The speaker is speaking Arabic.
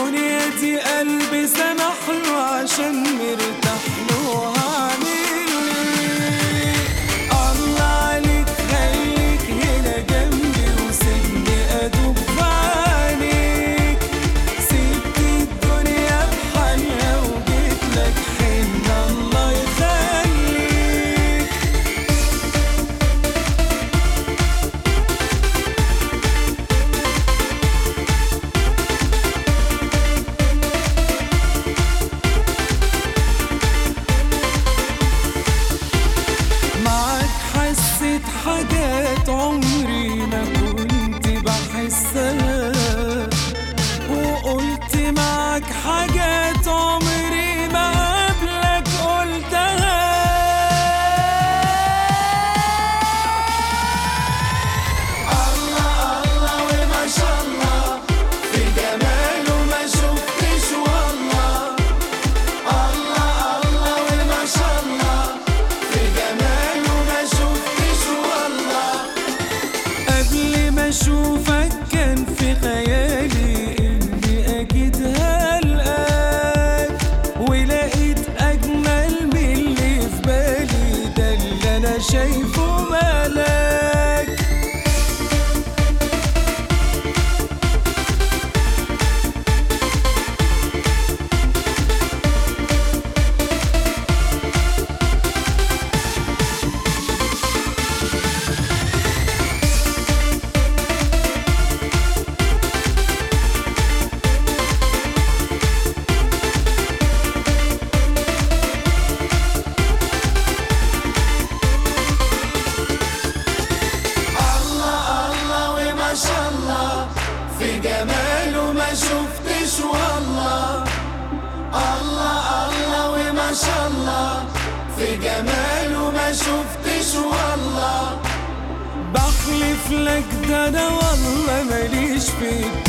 الدنيا دي قلبي سمح له عشان مرتاح له، هعمل ايه؟ الله عليك خليك هنا جنبي وسيبني ادوب في عينيك. سبت الدنيا بحالها وجيت لك حن، الله يخليك. معاك حسيت حاجات عمري ما كنت بحسها، وقلت معاك حاجات عمري ما قبلك قلتها. الله الله وما شاء الله، في جماله ما شفتش والله. الله الله وما شاء الله، في جماله ما شفتش والله. قبل ما اشوفك كان في خيالي اني اكيد هلقاك، ولقيت اجمل من اللي في بالي، ده اللي انا شايفه ملاك. ما شاء الله، في جماله ما شفتش والله. الله الله وما شاء الله، في جماله ما شفتش والله. بحلف لك ده انا والله ماليش فيك